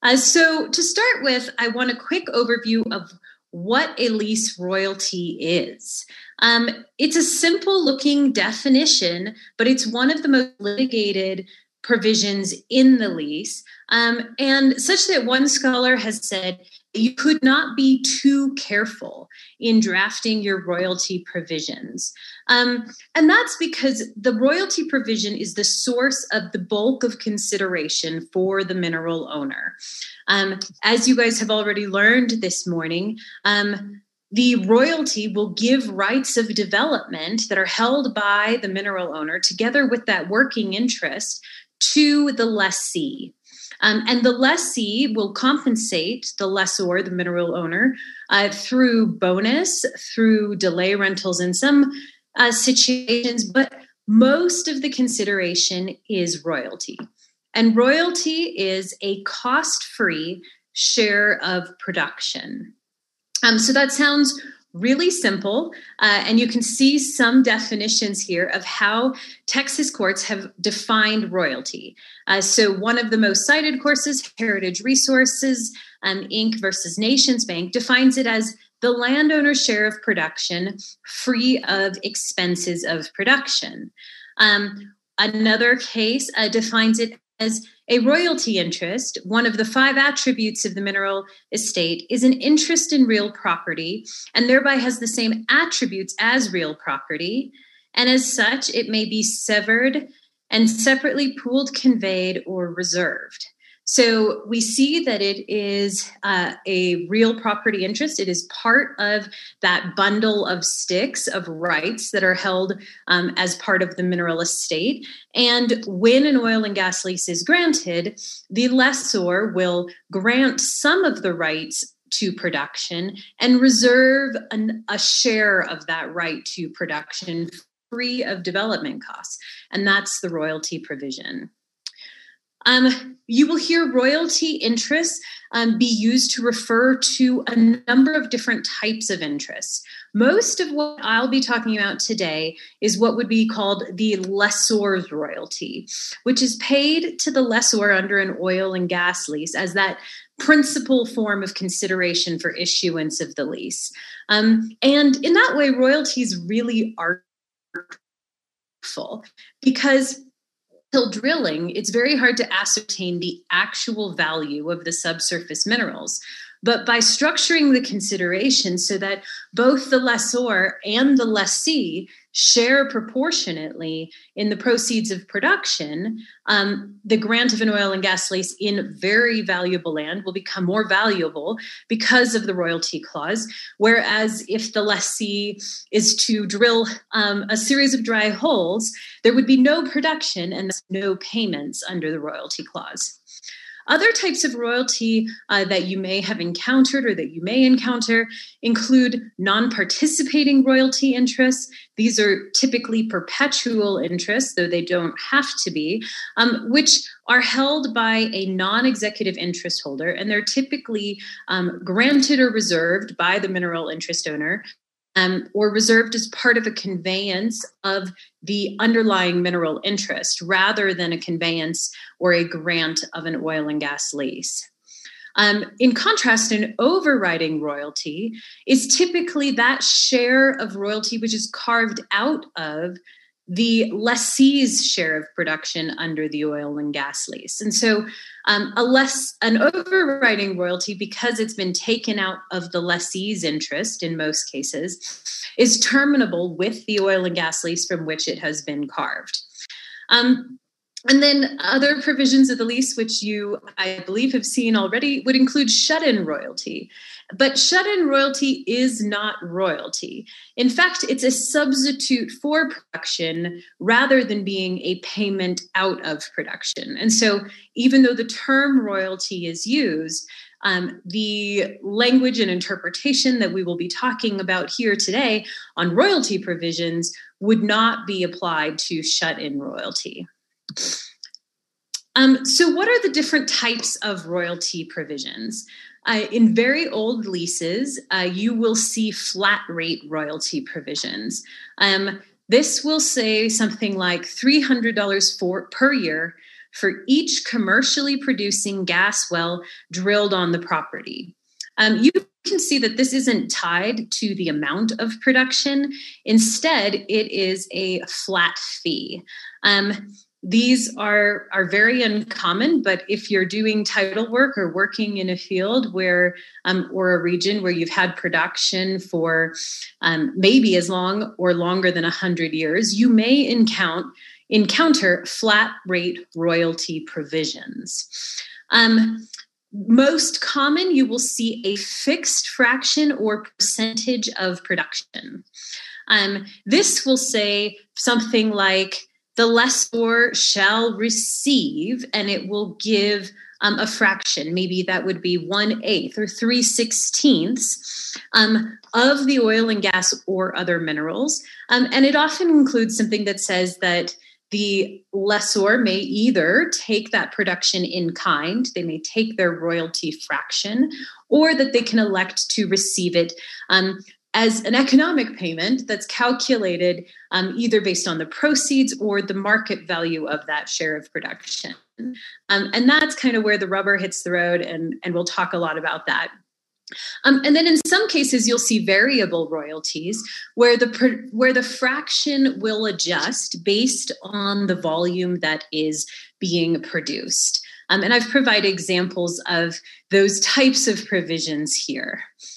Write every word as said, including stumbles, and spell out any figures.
Uh, so to start with, I want a quick overview of what a lease royalty is. Um, it's a simple looking definition, but it's one of the most litigated provisions in the lease, um, and such that one scholar has said you could not be too careful in drafting your royalty provisions. Um, and that's because the royalty provision is the source of the bulk of consideration for the mineral owner. Um, as you guys have already learned this morning, um, the royalty will give rights of development that are held by the mineral owner together with that working interest to the lessee. Um, and the lessee will compensate the lessor, the mineral owner, uh, through bonus, through delay rentals in some uh, situations, but most of the consideration is royalty. And royalty is a cost-free share of production. Um, so that sounds really simple, uh, and you can see some definitions here of how Texas courts have defined royalty. Uh, so one of the most cited courses, Heritage Resources, um, Incorporated versus Nations Bank, defines it as the landowner's share of production free of expenses of production. Um, another case uh, defines it as a royalty interest. One of the five attributes of the mineral estate is an interest in real property and thereby has the same attributes as real property. And as such, it may be severed and separately pooled, conveyed, or reserved. So we see that it is uh, a real property interest. It is part of that bundle of sticks of rights that are held um, as part of the mineral estate. And when an oil and gas lease is granted, the lessor will grant some of the rights to production and reserve an, a share of that right to production free of development costs. And that's the royalty provision. Um, you will hear royalty interests um, be used to refer to a number of different types of interests. Most of what I'll be talking about today is what would be called the lessor's royalty, which is paid to the lessor under an oil and gas lease as that principal form of consideration for issuance of the lease. Um, and in that way, royalties really are artful because until drilling, it's very hard to ascertain the actual value of the subsurface minerals. But by structuring the consideration so that both the lessor and the lessee share proportionately in the proceeds of production, um, the grant of an oil and gas lease in very valuable land will become more valuable because of the royalty clause. Whereas if the lessee is to drill um, a series of dry holes, there would be no production and no payments under the royalty clause. Other types of royalty uh, that you may have encountered or that you may encounter include non-participating royalty interests. These are typically perpetual interests, though they don't have to be, um, which are held by a non-executive interest holder, and they're typically um, granted or reserved by the mineral interest owner, Um, or reserved as part of a conveyance of the underlying mineral interest rather than a conveyance or a grant of an oil and gas lease. Um, in contrast, an overriding royalty is typically that share of royalty which is carved out of the lessee's share of production under the oil and gas lease. And so um, a less, an overriding royalty, because it's been taken out of the lessee's interest in most cases, is terminable with the oil and gas lease from which it has been carved. Um, And then other provisions of the lease, which you, I believe, have seen already, would include shut-in royalty. But shut-in royalty is not royalty. In fact, it's a substitute for production rather than being a payment out of production. And so even though the term royalty is used, um, the language and interpretation that we will be talking about here today on royalty provisions would not be applied to shut-in royalty. Um, so what are the different types of royalty provisions? Uh, in very old leases, uh, you will see flat rate royalty provisions. Um, this will say something like three hundred dollars for, per year for each commercially producing gas well drilled on the property. Um, you can see that this isn't tied to the amount of production. Instead, it is a flat fee. Um, these are, are very uncommon, but if you're doing tidal work or working in a field where, um, or a region where you've had production for um, maybe as long or longer than one hundred years, you may encounter, encounter flat rate royalty provisions. Um, Most common, you will see a fixed fraction or percentage of production. Um, this will say something like the lessor shall receive, and it will give um, a fraction. Maybe that would be one eighth or three sixteenths um, of the oil and gas or other minerals. Um, and it often includes something that says that the lessor may either take that production in kind, they may take their royalty fraction, or that they can elect to receive it um, as an economic payment that's calculated um, either based on the proceeds or the market value of that share of production. Um, and that's kind of where the rubber hits the road, and, and we'll talk a lot about that. Um, and then in some cases, you'll see variable royalties where the where the fraction will adjust based on the volume that is being produced. Um, and I've provided examples of those types of provisions here.